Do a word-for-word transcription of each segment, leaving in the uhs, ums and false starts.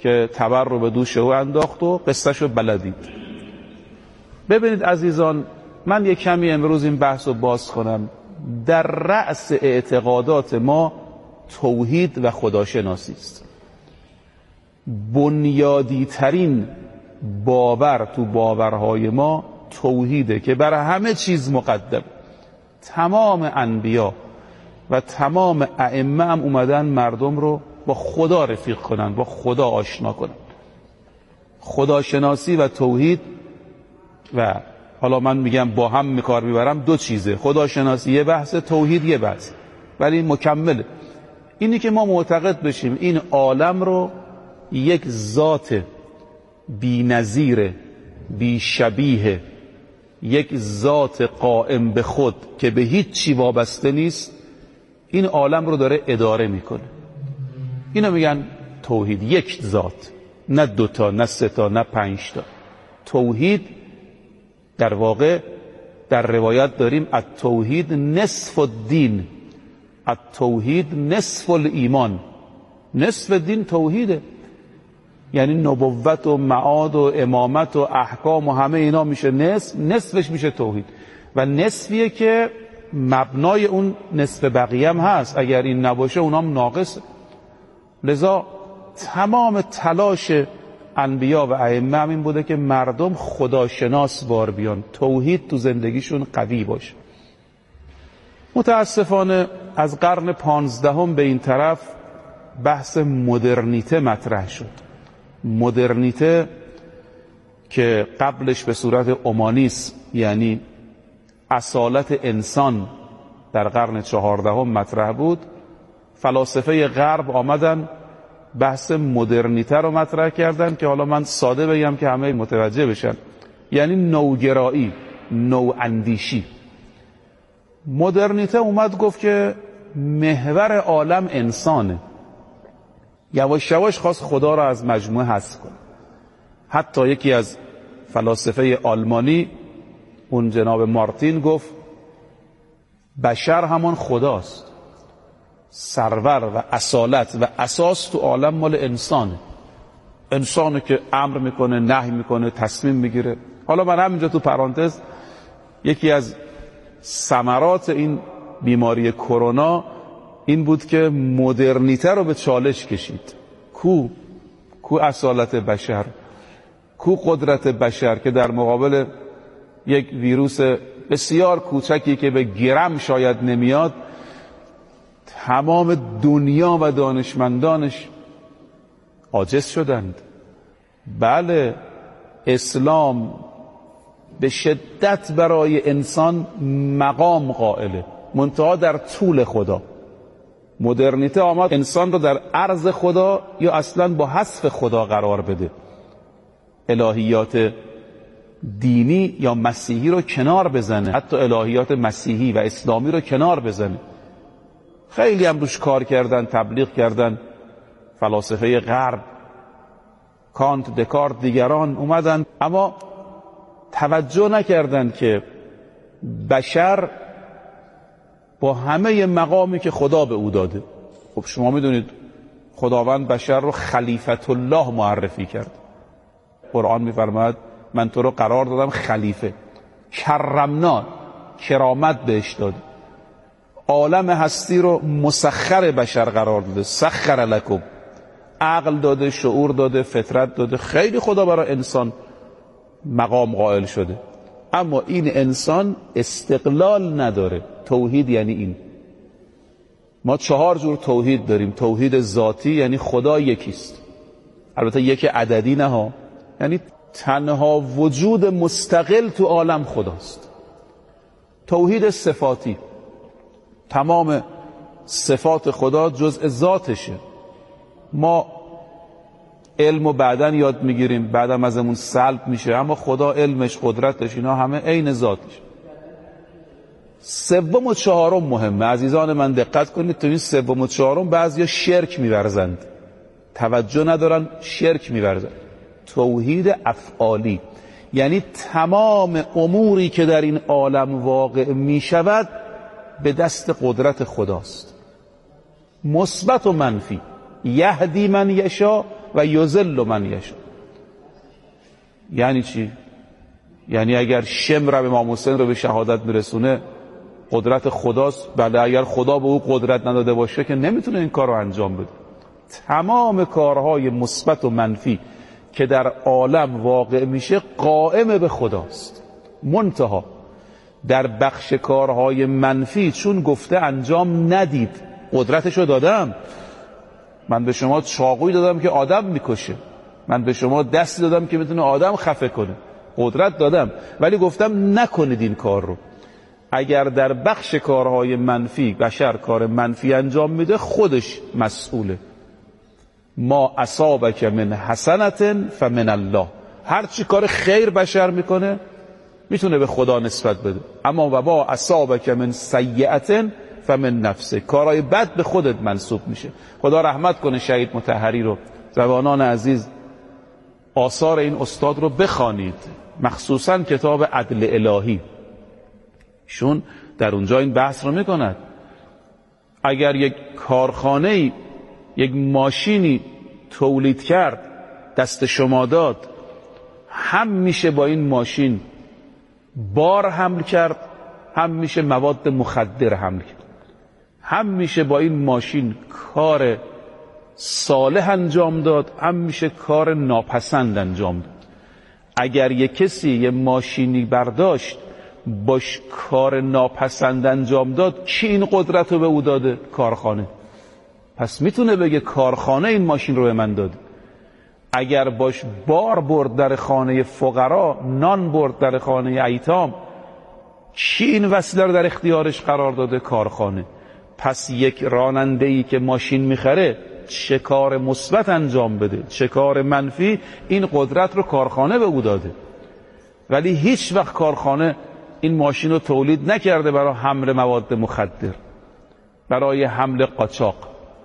که تبر رو به دوش او انداخت و قصهش رو بلدید. ببینید عزیزان، من یک کمی امروز این بحث رو باز کنم. در رأس اعتقادات ما توحید و خداشناسی است. بنیادی ترین باور تو باورهای ما توحیده که برای همه چیز مقدم. تمام انبیا و تمام ائمه هم اومدن مردم رو با خدا رفیق کنن، با خدا آشنا کنن. خداشناسی و توحید، و حالا من میگم با هم میکار میبرم، دو چیزه. خداشناسی یه بحث، توحید یه بحث، ولی مکمله. اینی که ما معتقد بشیم این عالم رو یک ذات بی نظیر، بی شبیه، یک ذات قائم به خود که به هیچ چی وابسته نیست، این عالم رو داره اداره میکنه. اینو میگن توحید. یک ذات، نه دوتا، نه سه تا، نه پنج تا. توحید در واقع در روایت داریم التوحید نصف الدین، التوحید نصف الایمان. نصف دین توحیده، یعنی نبوت و معاد و امامت و احکام و همه اینا میشه نصف، نصفش میشه توحید. و نصفیه که مبنای اون نصف بقیه هم هست، اگر این نباشه اونام ناقصه. لذا تمام تلاش انبیا و ائمه هم این بوده که مردم خداشناس بار بیان، توحید تو زندگیشون قوی باشه. متاسفانه از قرن پانزدهم به این طرف بحث مدرنیته مطرح شد. مدرنیته که قبلش به صورت اومانیسم، یعنی اصالت انسان، در قرن چهاردهم مطرح بود. فلاسفه غرب آمدن بحث مدرنیته رو مطرح کردن که حالا من ساده بگم که همه متوجه بشن، یعنی نوگرایی، نواندیشی. مدرنیته اومد گفت که محور عالم انسانه. یواش یواش خواست خدا را از مجموعه حذف کنه. حتی یکی از فلاسفه آلمانی، اون جناب مارتین، گفت بشر همان خداست. سرور و اصالت و اساس تو عالم مال انسانه. انسانه که امر میکنه، نهی میکنه، تصمیم میگیره. حالا من همینجا تو پرانتز، یکی از ثمرات این بیماری کرونا این بود که مدرنیته رو به چالش کشید. کو کو اصالت بشر، کو قدرت بشر که در مقابل یک ویروس بسیار کوچکی که به گرم شاید نمیاد، تمام دنیا و دانشمندانش عاجز شدند. بله، اسلام به شدت برای انسان مقام قائله، منتها در طول خدا. مدرنیته آمد انسان رو در عرض خدا یا اصلا با حذف خدا قرار بده. الهیات دینی یا مسیحی رو کنار بزنه، حتی الهیات مسیحی و اسلامی رو کنار بزنه. خیلی هم روش کار کردن، تبلیغ کردن. فلاسفه غرب، کانت، دکارت، دیگران اومدن، اما توجه نکردن که بشر با همه مقامی که خدا به او داده، خب شما میدونید خداوند بشر رو خلیفت الله معرفی کرد. قرآن میفرماید من تو رو قرار دادم خلیفه، کرمنا، کرامت بهش داد، عالم هستی رو مسخر بشر قرار داده، سخر لکم، عقل داده، شعور داده، فطرت داده. خیلی خدا برای انسان مقام قائل شده، اما این انسان استقلال نداره. توحید یعنی این. ما چهار جور توحید داریم. توحید ذاتی یعنی خدا یکیست، البته یک عددی نه ها، یعنی تنها وجود مستقل تو عالم خداست. توحید صفاتی، تمام صفات خدا جزء ذاتشه. ما علم و بعدن یاد میگیریم، بعدم ازمون سلب میشه، اما خدا علمش، قدرتش، اینا همه عین ذاتش. سوم و چهارم مهمه عزیزان من، دقت کنید. تو این سوم و چهارم بعضیا شرک میورزند، توجه ندارن، شرک میورزند. توحید افعالی یعنی تمام اموری که در این عالم واقع میشود به دست قدرت خداست، مثبت و منفی. یهدی من یشا و یذل من یشاء. یعنی چی؟ یعنی اگر شمر امام حسین رو به شهادت میرسونه قدرت خداست. بله، اگر خدا به او قدرت نداده باشه که نمیتونه این کار رو انجام بده. تمام کارهای مثبت و منفی که در عالم واقع میشه قائم به خداست. منتها در بخش کارهای منفی چون گفته انجام ندید، قدرتشو دادم. من به شما چاقوی دادم که آدم میکشه، من به شما دستی دادم که میتونه آدم خفه کنه، قدرت دادم، ولی گفتم نکنید این کار رو. اگر در بخش کارهای منفی بشر کار منفی انجام میده خودش مسئوله. ما اصابک من حسنت فمن الله. هر چی کار خیر بشر میکنه میتونه به خدا نسبت بده، اما و ما اصابک من سیئت فمن نفسه. کارهای بد به خودت منسوب میشه. خدا رحمت کنه شهید مطهری رو. جوانان عزیز، آثار این استاد رو بخوانید، مخصوصا کتاب عدل الهی. شون در اونجا این بحث رو میکند. اگر یک کارخانه‌ای یک ماشینی تولید کرد، دست شما داد، هم میشه با این ماشین بار حمل کرد، هم میشه مواد مخدر حمل کرد، هم میشه با این ماشین کار صالح انجام داد، هم میشه کار ناپسند انجام داد. اگر یک کسی یه ماشینی برداشت باش کار ناپسند انجام داد، کی این قدرت رو به او داده؟ کارخانه. پس میتونه بگه کارخانه این ماشین رو به من داده. اگر باش بار برد در خانه فقرا، نان برد در خانه ایتام، کی این وسیله رو در اختیارش قرار داده؟ کارخانه. پس یک راننده‌ای که ماشین میخره چه کار مثبت انجام بده چه کار منفی، این قدرت رو کارخانه به او داده. ولی هیچ وقت کارخانه این ماشین رو تولید نکرده برای حمل مواد مخدر، برای حمل قاچاق.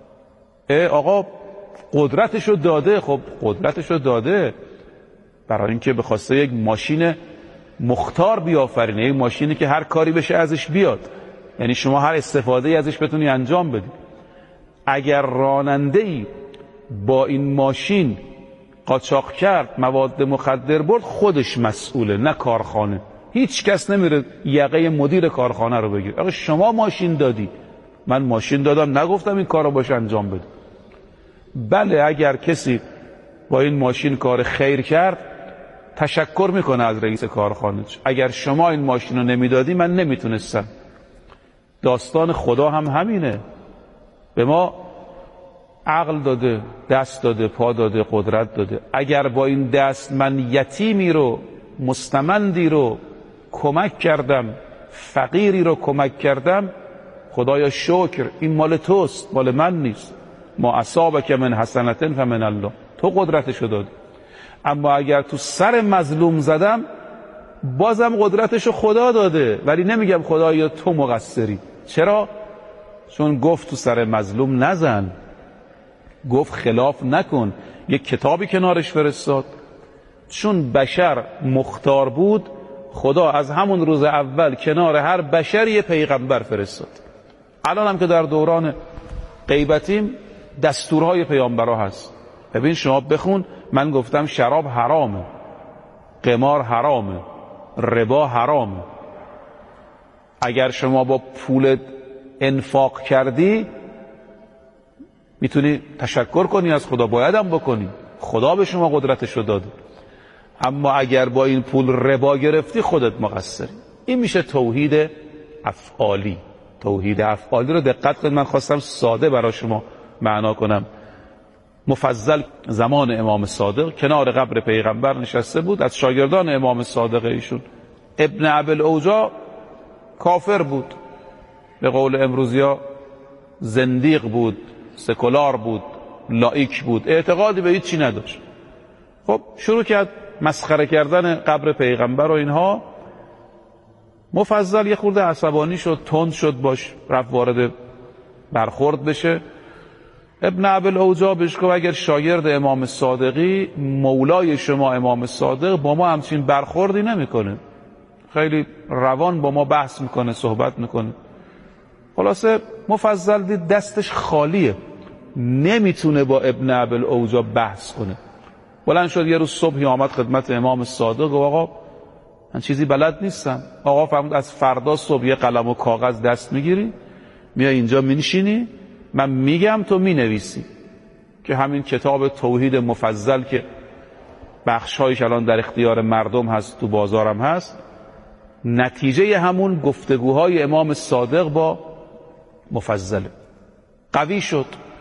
آقا قدرتشو داده. خب قدرتشو داده برای اینکه به خواسته یک ماشین مختار بیافرینه، یک ماشینی که هر کاری بشه ازش بیاد، یعنی شما هر استفاده ازش بتونی انجام بدی. اگر راننده‌ای با این ماشین قاچاق کرد، مواد مخدر برد، خودش مسئوله، نه کارخانه. هیچ کس نمیره یقه مدیر کارخانه رو بگیر. آقا شما ماشین دادی، من ماشین دادم، نگفتم این کارو باشه انجام بده. بله، اگر کسی با این ماشین کار خیر کرد تشکر میکنه از رئیس کارخانه. اگر شما این ماشین رو نمیدادی من نمیتونستم. داستان خدا هم همینه. به ما عقل داده، دست داده، پا داده، قدرت داده. اگر با این دست من یتیمی رو، مستمندی رو کمک کردم، فقیری رو کمک کردم، خدایا شکر، این مال توست، مال من نیست. ما اصابک من حسنت فمن الله. تو قدرتشو دادی. اما اگر تو سر مظلوم زدم، بازم قدرتشو خدا داده، ولی نمیگم خدایا تو مقصری. چرا؟ چون گفت تو سر مظلوم نزن، گفت خلاف نکن. یک کتابی کنارش فرستاد. چون بشر مختار بود، خدا از همون روز اول کنار هر بشری یه پیغمبر فرستاد. الان هم که در دوران غیبتیم دستورهای پیامبرها هست. ببین شما بخون، من گفتم شراب حرامه، قمار حرامه، ربا حرامه. اگر شما با پول انفاق کردی میتونی تشکر کنی از خدا، بایدم بکنی، خدا به شما قدرتشو داده. اما اگر با این پول ربا گرفتی خودت مقصری. این میشه توحید افعالی. توحید افعالی رو دقت کنید، من خواستم ساده برای شما معنا کنم. مفضل زمان امام صادق کنار قبر پیغمبر نشسته بود، از شاگردان امام صادق ایشون. ابن ابوالعوجا کافر بود، به قول امروزیا زندیق بود، سکولار بود، لایک بود، اعتقادی به هیچ چی نداشت. خب شروع کرد مسخره کردن قبر پیغمبر و اینها. مفضل یه خورده عصبانی شد، تند شد باش، رفت وارد برخورد بشه. ابن ابوالعوجا بهش گفت اگر شاگرد امام صادقی، مولای شما امام صادق با ما همچین برخوردی نمیکنه، خیلی روان با ما بحث میکنه، صحبت میکنه. خلاصه مفضل دید دستش خالیه، نمیتونه با ابن ابوالعوجا بحث کنه. بلند شد یه روز صبحی آمد خدمت امام صادق و آقا من چیزی بلد نیستم. آقا فرمود از فردا صبح یه قلم و کاغذ دست میگیری، میای اینجا مینشینی، من میگم تو مینویسی، که همین کتاب توحید مفضل که بخشایش الان در اختیار مردم هست، تو بازارم هست، نتیجه همون گفتگوهای امام صادق با مفضله. قوی شد.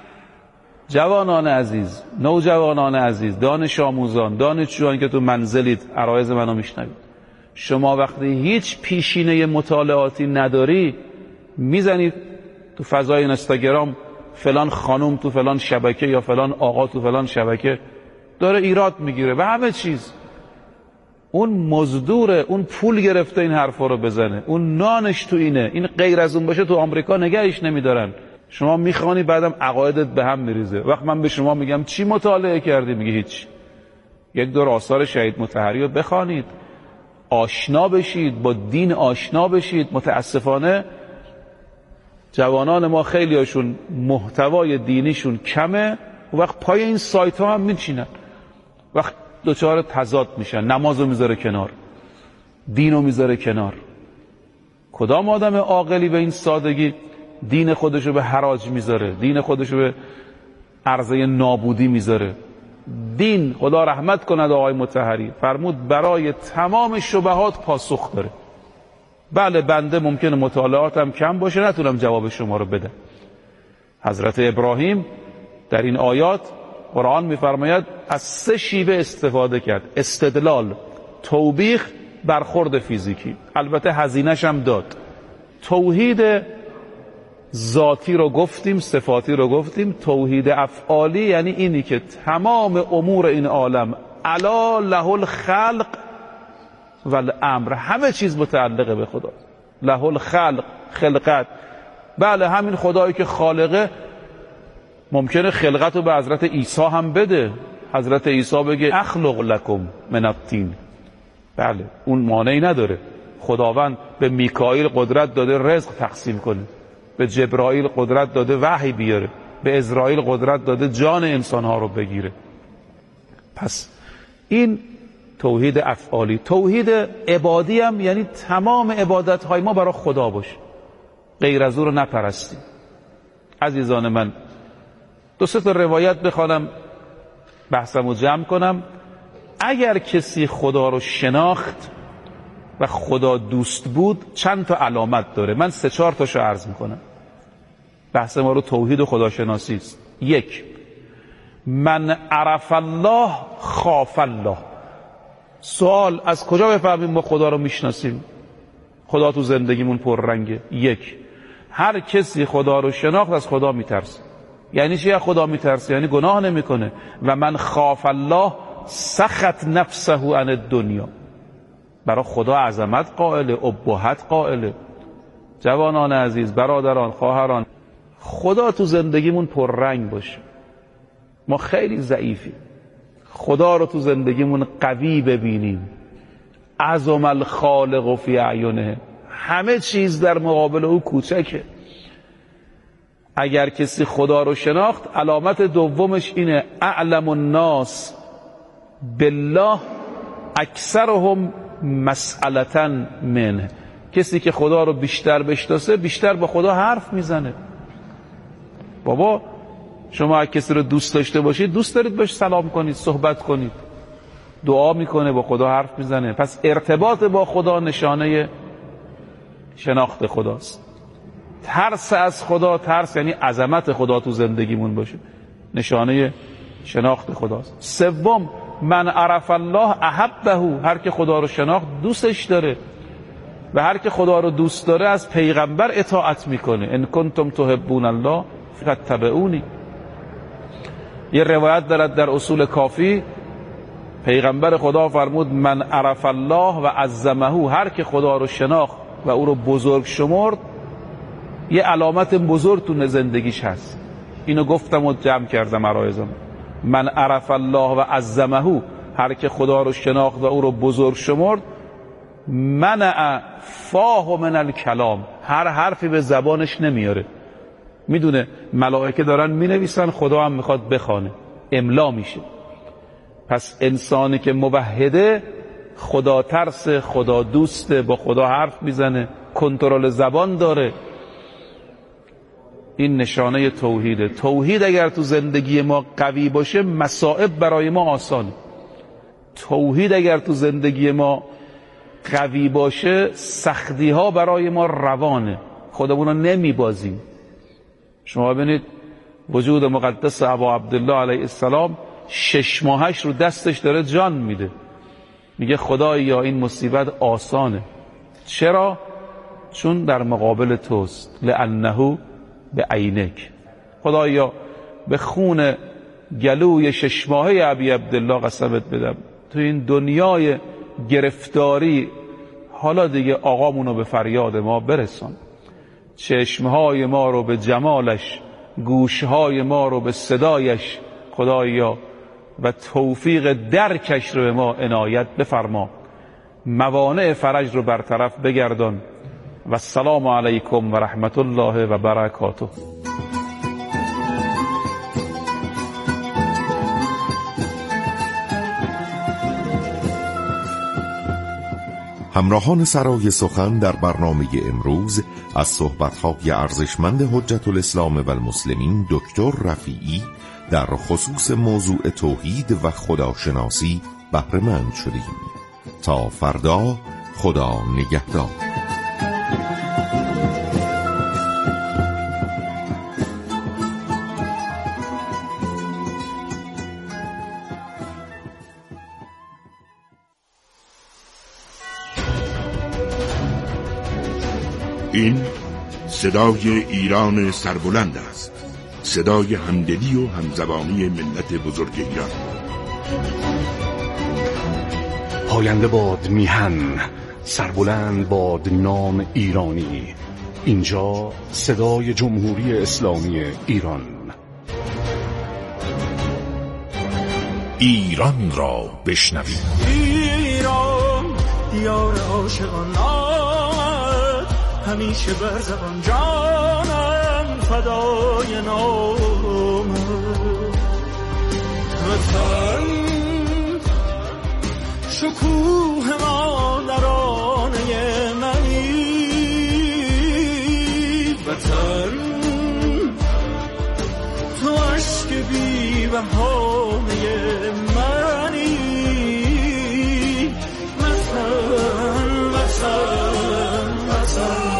جوانان عزیز، نوجوانان عزیز، دانش آموزان، دانشجویان که تو منزلید عرایض منو میشنوید، شما وقتی هیچ پیشینه مطالعاتی نداری میزنید تو فضای اینستاگرام فلان خانم تو فلان شبکه یا فلان آقا تو فلان شبکه داره ایراد میگیره و همه چیز. اون مزدوره، اون پول گرفته این حرفا رو بزنه، اون نانش تو اینه، این غیر از اون باشه تو آمریکا نگهش نمیدارن. شما میخوانی بعدم عقایدت به هم میریزه. وقت من به شما میگم چی مطالعه کردی، میگه هیچ. یک دور آثار شهید مطهری رو بخوانید، آشنا بشید، با دین آشنا بشید. متاسفانه جوانان ما خیلی هاشون محتوای دینیشون کمه و وقت پای این سایت ها هم میچینن، وقت دوچار تضاد میشن. نمازو میذاره کنار، دینو میذاره کنار. کدام آدم عاقلی به این سادگی دین خودشو به حراج میذاره، دین خودشو به عرضه نابودی میذاره؟ دین، خدا رحمت کند آقای مطهری، فرمود برای تمام شبهات پاسخ داره. بله بنده ممکنه مطالعاتم کم باشه نتونم جواب شما رو بدم. حضرت ابراهیم در این آیات قرآن میفرماید از سه شیوه استفاده کرد: استدلال، توبیخ، برخورد فیزیکی. البته هزینه‌ش هم داد. توحید ذاتی رو گفتیم، صفاتی رو گفتیم. توحید افعالی یعنی اینی که تمام امور این عالم الا له الخلق و الامر، همه چیز متعلقه به خدا. له الخلق، خلقت. بله همین خدایی که خالقه ممکنه خلقت رو به حضرت عیسی هم بده. حضرت عیسی بگه اخلق لکم من الطین، بله اون مانعی نداره. خداوند به میکائیل قدرت داده رزق تقسیم کنه، به جبرائیل قدرت داده وحی بیاره، به اسرائیل قدرت داده جان انسانها رو بگیره. پس این توحید افعالی. توحید عبادی هم یعنی تمام عبادت های ما برای خدا باشه، غیر از او رو نپرستیم. عزیزان من دو سه تا روایت بخوانم بحثمو جمع کنم. اگر کسی خدا رو شناخت و خدا دوست بود چند تا علامت داره. من سه چهار تاشو عرض میکنم. بحث ما رو توحید و خداشناسی است. یک، من عرف الله خاف الله. سوال از کجا بفهمیم ما خدا رو میشناسیم؟ خدا تو زندگیمون پررنگه. یک، هر کسی خدا رو شناخت از خدا میترسه. یعنی چی از خدا میترسه؟ یعنی گناه نمیکنه. و من خاف الله سخط نفسه عن الدنیا. برای خدا عظمت قائله، ابهت قائله. جوانان عزیز، برادران، خواهران، خدا تو زندگیمون پررنگ باشه. ما خیلی ضعیفیم. خدا رو تو زندگیمون قوی ببینیم. عظم الخالق فی اعینه، همه چیز در مقابل او کوچکه. اگر کسی خدا رو شناخت علامت دومش اینه: اعلم الناس بالله اکثرهم مسئلةً منه. کسی که خدا رو بیشتر بشناسه بیشتر با خدا حرف میزنه. بابا شما اگه کسی رو دوست داشته باشید دوست دارید بهش سلام کنید، صحبت کنید، دعا میکنه، با خدا حرف میزنه. پس ارتباط با خدا نشانه شناخت خداست. ترس از خدا، ترس یعنی عظمت خدا تو زندگیمون باشه، نشانه شناخت خداست. سوم، من عرف الله احبه. هر که خدا رو شناخت دوستش داره و هر که خدا رو دوست داره از پیغمبر اطاعت میکنه. ان کنتم تحبون الله فاتبعونی. یه روایت دارد در اصول کافی، پیغمبر خدا فرمود من عرف الله و عظمه. هر که خدا رو شناخت و او رو بزرگ شمرد یه علامت بزرگ تو زندگیش هست. اینو گفتم و جمع کردم عرایزم. من عرف الله و عظمه، هر که خدا رو شناخت و او رو بزرگ شمرد، منع فاه من الکلام، هر حرفی به زبانش نمیاره. میدونه ملائکه دارن مینویسن، خدا هم میخواد بخونه، املا میشه. پس انسانی که موحده خدا ترس، خدا دوسته، با خدا حرف میزنه، کنترل زبان داره. این نشانه توحیده. توحید اگر تو زندگی ما قوی باشه مصائب برای ما آسانه. توحید اگر تو زندگی ما قوی باشه سختی ها برای ما روانه، خودمون رو نمیبازیم. شما ببینید وجود مقدس ابا عبدالله علیه السلام شش ماهش رو دستش داره جان میده، میگه خدایا این مصیبت آسانه. چرا؟ چون در مقابل توست. لانه به عینک. خدایا به خون گلوی شش ماهه ابی عبدالله قسمت بدم، تو این دنیای گرفتاری حالا دیگه آقامونو به فریاد ما برسان، چشمهای ما رو به جمالش، گوشهای ما رو به صدایش خدایا و توفیق درکش رو به ما عنایت بفرما، موانع فرج رو برطرف بگردان. و السلام علیکم و رحمت الله و برکاته. همراهان سرای سخن در برنامه امروز از صحبت‌های ارزشمند حجت الاسلام و المسلمین دکتر رفیعی در خصوص موضوع توحید و خداشناسی بهره مند شدیم. تا فردا، خدا نگهدار. این صدای ایران سربلند است، صدای همدلی و همزبانی ملت بزرگ ایران. پاینده باد میهن، سربلند باد نام ایرانی. اینجا صدای جمهوری اسلامی ایران. ایران را بشنوید. ایران دیار عاشقان، همیشه بر زبان جانم فدای نام. وطن شکوه مادرانه منی، وطن تو عشق بی بهانه منی. وطن وطن وطن.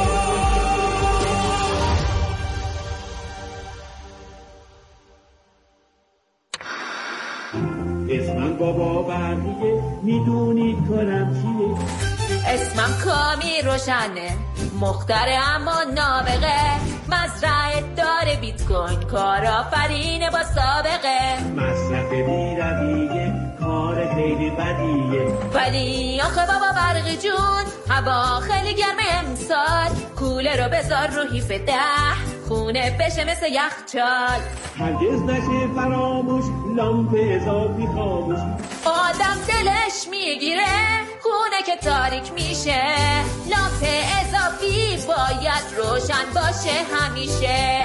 اسمم بابا برمیه، میدونید کارم چیه؟ اسمم کامی روشنه، مختره اما نابغه، مزرعه داره بیت کوین، کارآفرینه با سابقه، مصرف بی‌رویه، کار خیلی بدیه. ولی آخه بابا برقی جون، هوا خیلی گرمه امسال، کوله رو بذار رو هیف ده، خونه بشه مثل یخچال. هرگز نشه فراموش، لامپ اضافی خاموش. آدم دلش میگیره خونه که تاریک میشه، لامپ اضافی باید روشن باشه همیشه.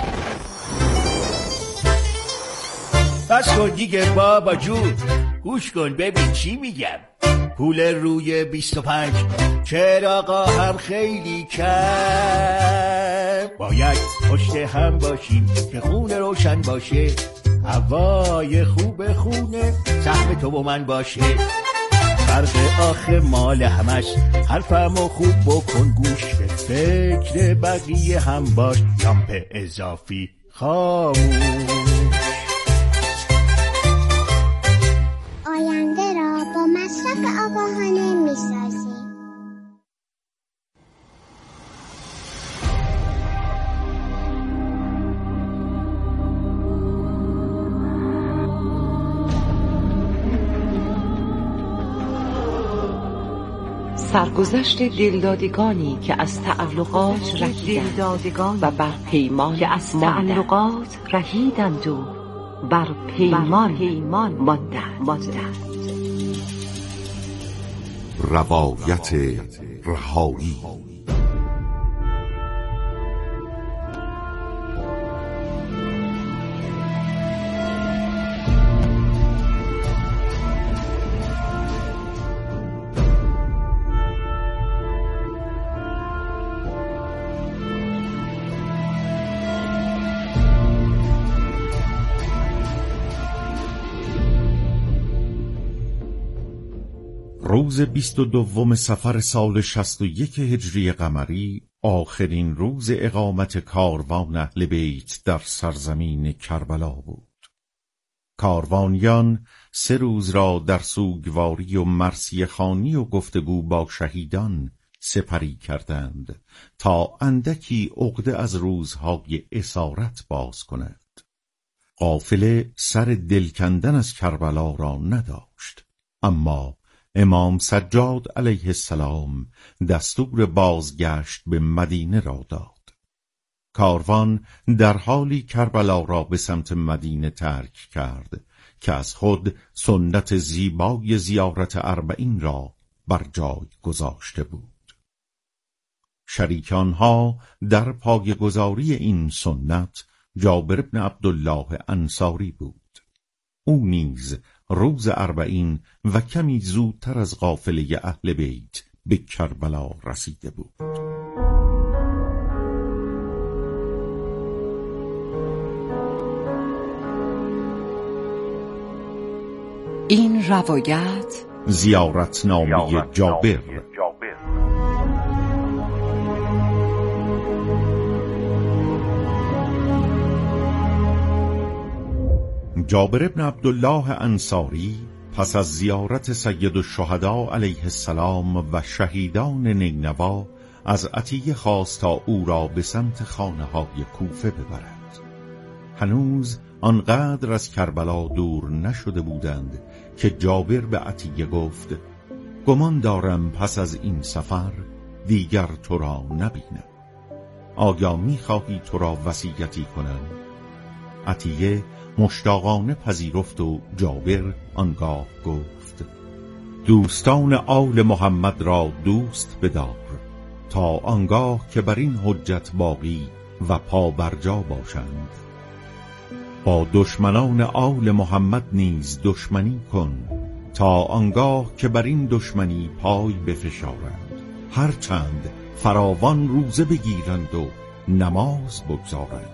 بس کن دیگه بابا جون، گوش کن ببین چی میگم. پول روی بیست و پنج چراغا هم خیلی کم، باید پشت هم باشیم که خونه روشن باشه، هوای خوب خونه سهم تو و من باشه. فرق آخه مال همش، حرفمو خوب بکن گوش، به فکر بقیه هم باش، لامپ اضافی خاموش. آینده را با مصرف آگاهانه می‌سازیم. سرگذشت دلدادگانی که از تعلقات رهیدند و بر پیمان که از تعلقات رهیدند و بر پیمان پیمان ماندند. روایت رهایی. روز بیست و دوم صفر سال شصت و یک هجری قمری، آخرین روز اقامت کاروان اهل بیت در سرزمین کربلا بود. کاروانیان سه روز را در سوگواری و مرثیه خوانی و گفتگو با شهیدان سپری کردند تا اندکی عقده از روزهای اسارت باز کند. قافله سر دل کندن از کربلا را نداشت، اما امام سجاد علیه السلام دستور بازگشت به مدینه را داد. کاروان در حالی کربلا را به سمت مدینه ترک کرد که از خود سنت زیبای زیارت اربعین را بر جای گذاشته بود. شریکانها در پایه‌گذاری این سنت جابر بن عبدالله انصاری بود. او نیز روز اربعین و کمی زودتر از قافله اهل بیت به کربلا رسیده بود. این روایت زیارتنامه جابر. جابر بن عبدالله انصاری پس از زیارت سید الشهدا علیه السلام و شهیدان نینوا از عطیه خواست تا او را به سمت خانه های کوفه ببرد. هنوز آنقدر از کربلا دور نشده بودند که جابر به عطیه گفت: گمان دارم پس از این سفر دیگر تو را نبینم. آیا می‌خواهی تو را وصیتی کنم؟ عطیه مشتاقانه پذیرفت و جابر آنگاه گفت: دوستان آل محمد را دوست بدار تا آنگاه که بر این حجت باقی و پابرجا باشند. با دشمنان آل محمد نیز دشمنی کن تا آنگاه که بر این دشمنی پای بفشارند، هرچند فراوان روزه بگیرند و نماز بگزارند.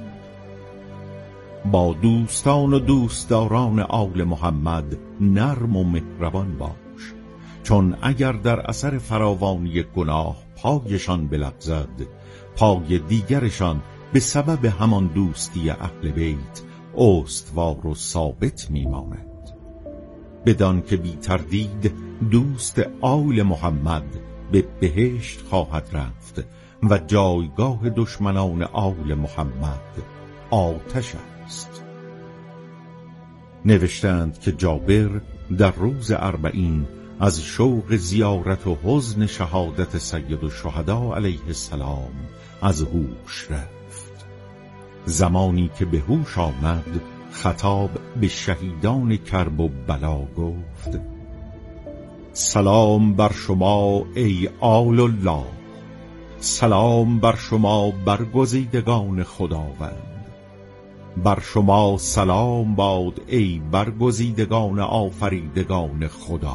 با دوستان و دوستداران آل محمد نرم و مهربان باش، چون اگر در اثر فراوانی گناه پایشان بلغزد، پای دیگرشان به سبب همان دوستی اهل بیت استوار و ثابت میماند. بدان که بی تردید دوست آل محمد به بهشت خواهد رفت و جایگاه دشمنان آل محمد آتش است. نوشتند که جابر در روز اربعین از شوق زیارت و حزن شهادت سید الشهدا علیه السلام از هوش رفت. زمانی که به هوش آمد خطاب به شهیدان کرب و بلا گفت: سلام بر شما ای آل الله، سلام بر شما برگزیدگان خداوند، بر شما سلام باد ای برگزیدگان آفریدگان خدا.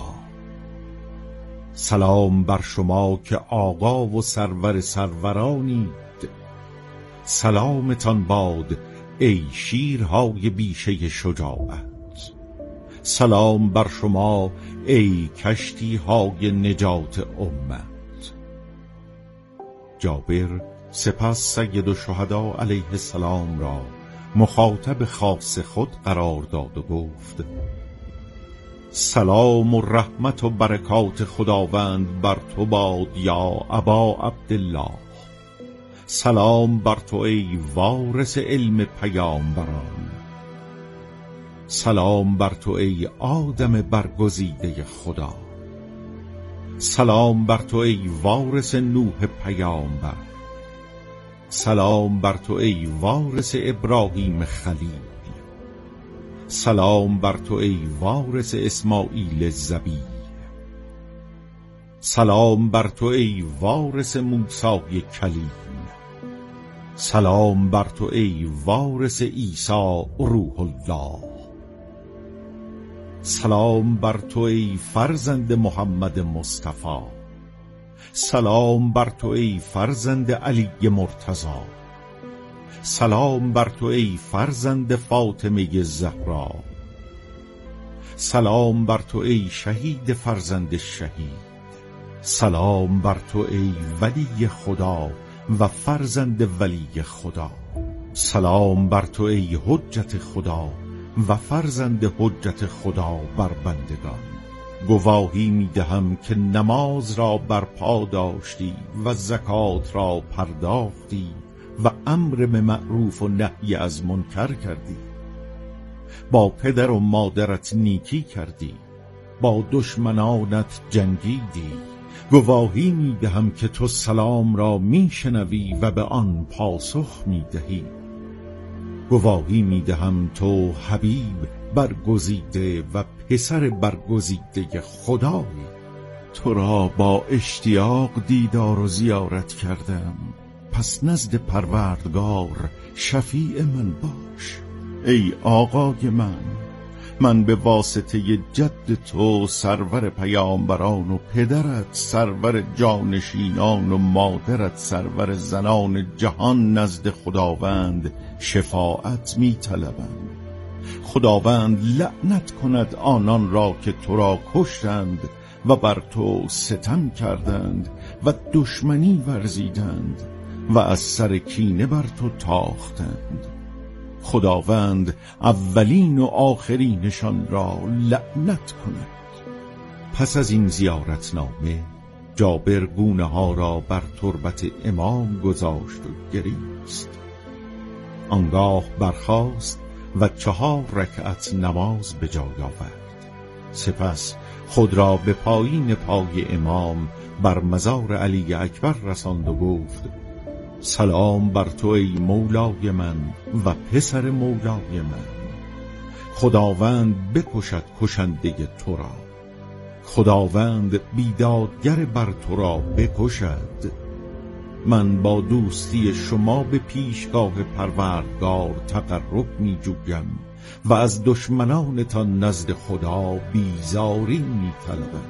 سلام بر شما که آقا و سرور سرورانید، سلامتان باد ای شیرهای بیشه شجاعت. سلام بر شما ای کشتی های نجات امت. جابر سپس سید الشهدا علیه السلام را مخاطب خاص خود قرار داد و گفت: سلام و رحمت و برکات خداوند بر تو باد یا ابا عبدالله. سلام بر تو ای وارث علم پیامبران. سلام بر تو ای آدم برگزیده خدا. سلام بر تو ای وارث نوح پیامبر. سلام بر تو ای وارث ابراهیم خلیل. سلام بر تو ای وارث اسماعیل ذبیح. سلام بر تو ای وارث موسی کلیم. سلام بر تو ای وارث عیسی روح الله. سلام بر تو ای فرزند محمد مصطفی. سلام بر تو ای فرزند علی مرتضی. سلام بر تو ای فرزند فاطمه زهرا. سلام بر تو ای شهید فرزند شهید، سلام بر تو ای ولی خدا و فرزند ولی خدا، سلام بر تو ای حجت خدا و فرزند حجت خدا بر بندگان. گواهی میدهم که نماز را برپا داشتی و زکات را پرداختی و امر به معروف و نهی از منکر کردی، با پدر و مادرت نیکی کردی، با دشمنانت جنگیدی. گواهی میدهم که تو سلام را میشنوی و به آن پاسخ میدهی. گواهی میدهم تو حبیب برگزیده و پسر برگزیده خدایی. تو را با اشتیاق دیدار و زیارت کردم، پس نزد پروردگار شفیع من باش. ای آقای من، من به واسطه جد تو سرور پیامبران و پدرت سرور جانشینان و مادرت سرور زنان جهان نزد خداوند شفاعت می طلبم. خداوند لعنت کند آنان را که تو را کشتند و بر تو ستم کردند و دشمنی ورزیدند و از سر کینه بر تو تاختند. خداوند اولین و آخرینشان را لعنت کند. پس از این زیارتنامه جابر گونه ها را بر تربت امام گذاشت و گریست. آنگاه برخاست و چهار رکعت نماز به جای آورد. سپس خود را به پایین پای امام بر مزار علی اکبر رساند و گفت: سلام بر تو ای مولای من و پسر مولای من. خداوند بکشد کشنده تو را، خداوند بیدادگر بر تو را بکشد. من با دوستی شما به پیشگاه پروردگار تقرب می جویم و از دشمنانتان نزد خدا بیزاری می طلبم.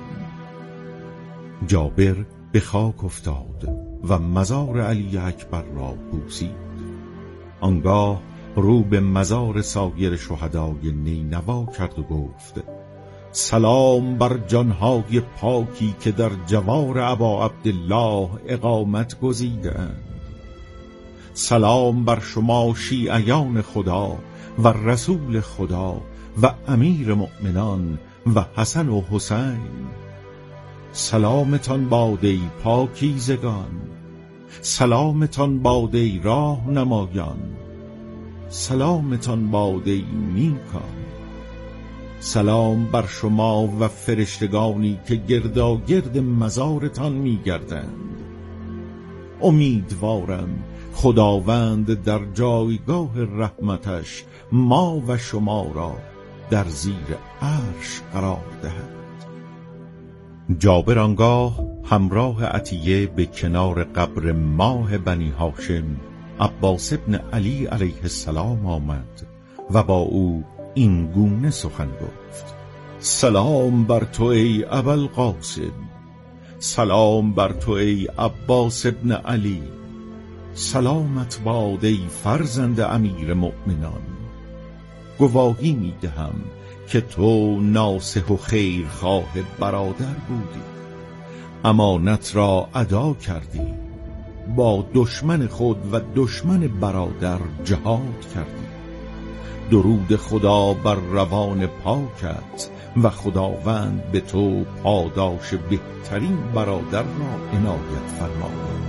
جابر به خاک افتاد و مزار علی اکبر را بوسید. آنگاه رو به مزار سایر شهدای نینوا کرد و گفت: سلام بر جانهای پاکی که در جوار ابا عبدالله اقامت گزیدند. سلام بر شما شیعیان خدا و رسول خدا و امیر مؤمنان و حسن و حسین. سلامتان باد ای پاکیزگان، سلامتان باد ای راه نمایان، سلامتان باد ای نیکان. سلام بر شما و فرشتگانی که گرداگرد مزارتان می گردند. امیدوارم خداوند در جایگاه رحمتش ما و شما را در زیر عرش قرار دهد. جابر آنگاه همراه عطیه به کنار قبر ماه بنی هاشم عباس ابن علی علیه السلام آمد و با او این گونه سخن گفت: سلام بر تو ای ابوالقاسم، سلام بر تو ای عباس ابن علی، سلامت باد ای فرزند امیر مؤمنان. گواهی می دهم که تو ناصح و خیرخواه برادر بودی، امانت را ادا کردی، با دشمن خود و دشمن برادر جهاد کردی. درود خدا بر روان پاکت و خداوند به تو پاداش بهترین برادر را عنایت فرماید.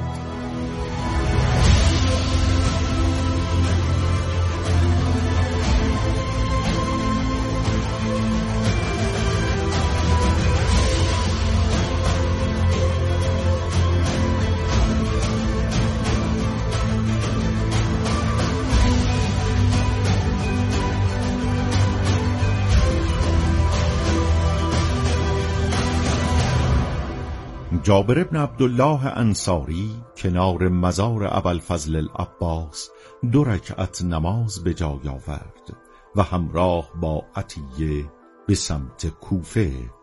جابر ابن عبدالله انصاری کنار مزار ابوالفضل العباس دو رکعت نماز به جای آورد و همراه با عطیه به سمت کوفه